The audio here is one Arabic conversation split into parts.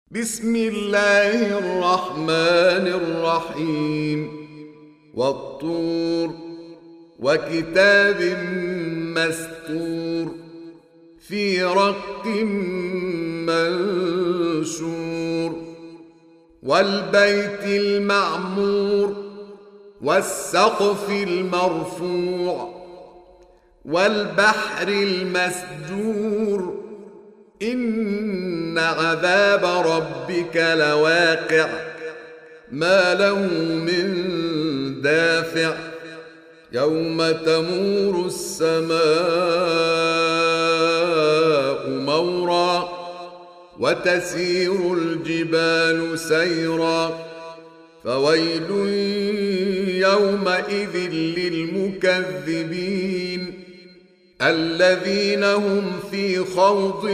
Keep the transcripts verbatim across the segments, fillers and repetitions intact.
بسم الله الرحمن الرحيم والطور وكتاب مسطور في رق منشور والبيت المعمور والسقف المرفوع والبحر المسجور إن عذاب ربك لواقع ما له من دافع يوم تمور السماء مورا وتسير الجبال سيرا فويل يومئذ للمكذبين الذين هم في خوض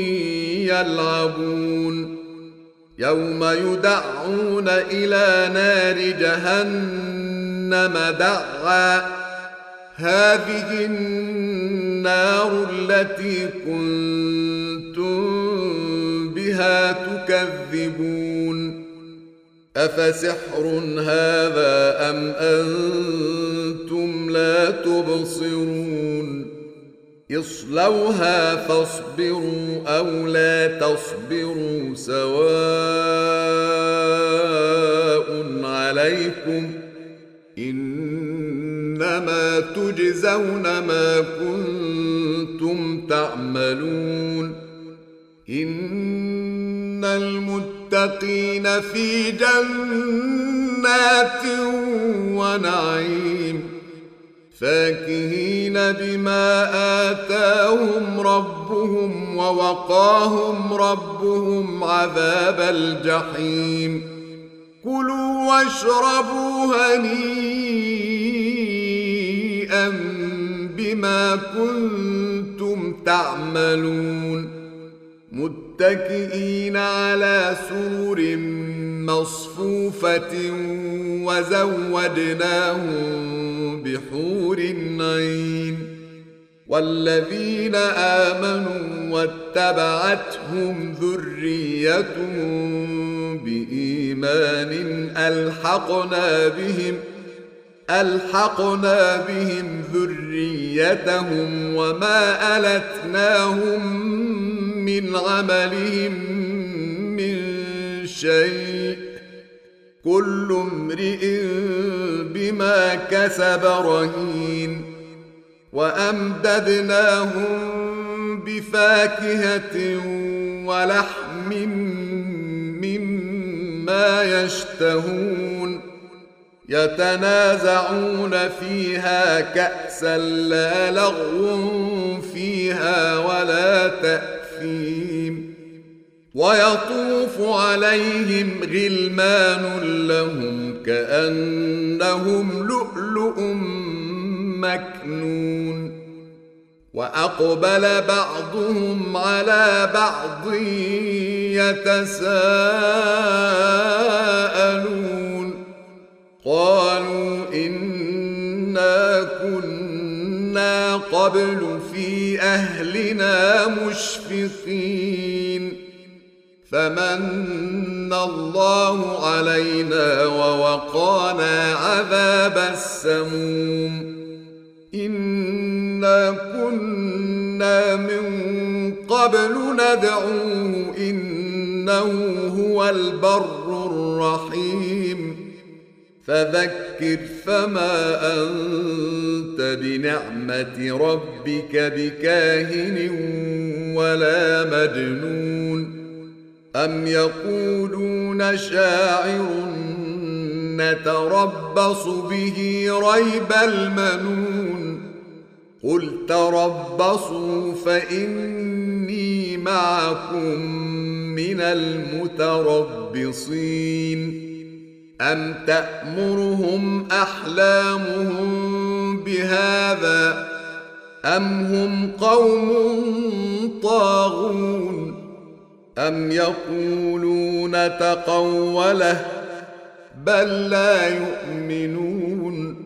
يلعبون يوم يدعون إلى نار جهنم دعا هذه النار التي كنتم بها تكذبون أفسحر هذا أم أنتم لا تبصرون اصلوها فاصبروا أو لا تصبروا سواء عليكم إنما تجزون ما كنتم تعملون إن المتقين في جنات ونعيم فاكهين بما آتاهم ربهم ووقاهم ربهم عذاب الجحيم كلوا واشربوا هنيئا بما كنتم تعملون متكئين على سرر مصفوفة وزودناهم بحور عين والذين آمنوا واتبعتهم ذريتهم بإيمان ألحقنا بهم ألحقنا بهم ذريتهم وما ألتناهم من عملهم من شيء كل امرئ بما كسب رهين وأمددناهم بفاكهة ولحم مما يشتهون يتنازعون فيها كأسا لا لغو فيها ولا تأثيم ويطوف عليهم غلمان لهم كأنهم لؤلؤ مكنون وأقبل بعضهم على بعض يتساءلون قالوا إنا كنا قبل في أهلنا مشفقين فمن الله علينا ووقانا عذاب السموم إنا كنا من قبل ندعوه إنه هو البر الرحيم فذكر فما أنت بنعمة ربك بكاهن ولا مجنون أم يقولون شاعر نتربص به ريب المنون قل تربصوا فإني معكم من المتربصين أم تأمرهم أحلامهم بهذا أم هم قوم طاغون أم يقولون تقوله بل لا يؤمنون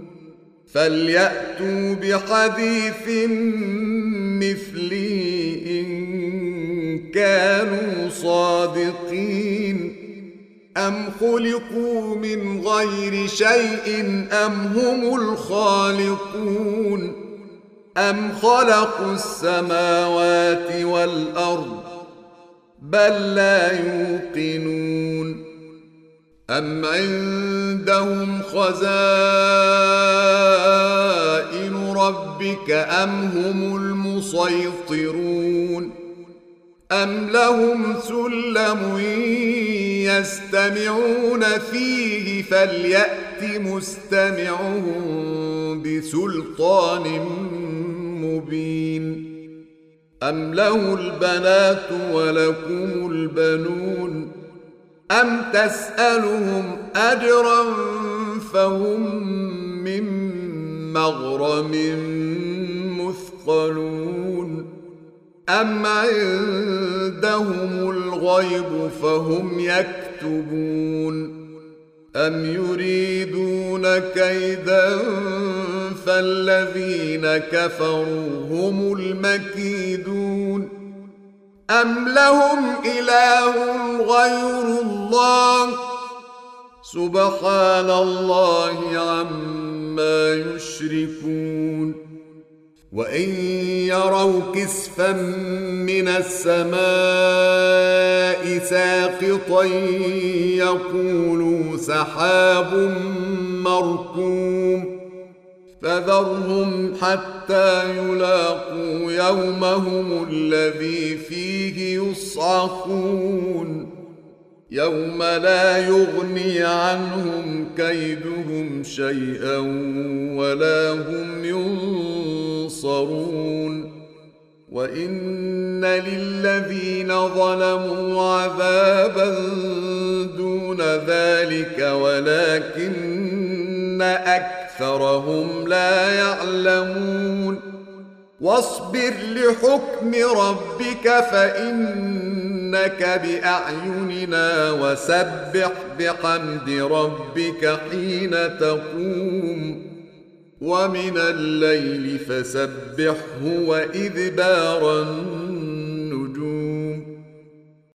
فليأتوا بحديث مثله إن كانوا صادقين أم خلقوا من غير شيء أم هم الخالقون أم خلقوا السماوات والأرض بل لا يوقنون أم عندهم خزائن ربك أم هم المسيطرون أم لهم سلم يستمعون فيه فليأت مستمعهم بسلطان مبين أم له البنات ولكم البنون أم تسألهم أجرا فهم من مغرم مثقلون أم عندهم الغيب فهم يكتبون أم يريدون كيدا فالذين كفروا هم المكيدون أم لهم إله غير الله سبحان الله عما يشركون وإن يروا كسفا من السماء ساقطا يقولوا سحاب مركوم فذرهم حتى يلاقوا يومهم الذي فيه يصعقون يوم لا يغني عنهم كيدهم شيئا ولا هم ينصرون وإن للذين ظلموا عذابا دون ذلك ولكن أكثرهم لا يعلمون واصبر لحكم ربك فإنك بأعيننا وسبح بحمد ربك حين تقوم ومن الليل فسبحه وإدبار النجوم